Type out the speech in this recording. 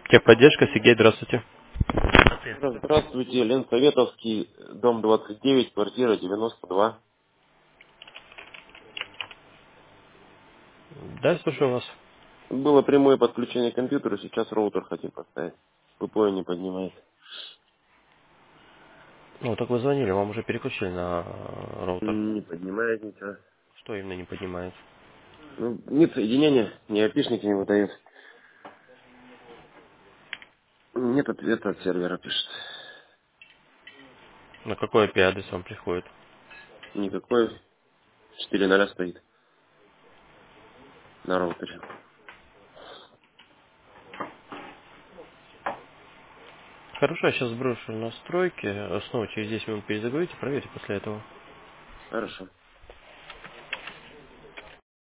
Техподдержка, Сергей, здравствуйте. Здравствуйте, Ленсоветовский, дом 29, квартира 92. Да, слушаю вас. Было прямое подключение к компьютеру, сейчас роутер хотим поставить. ППО не поднимает. Ну, так вы звонили, вам уже переключили на роутер. Не поднимает ничего. Что именно не поднимает? Ну, нет соединения, ни опишники не выдает. Нет ответа от сервера пишет. На какой IP-адрес вам приходит? Никакой 4.0 стоит на роутере. Хорошо, я сейчас сброшу настройки. Снова через 10 минут перезагрузите, проверьте после этого. Хорошо.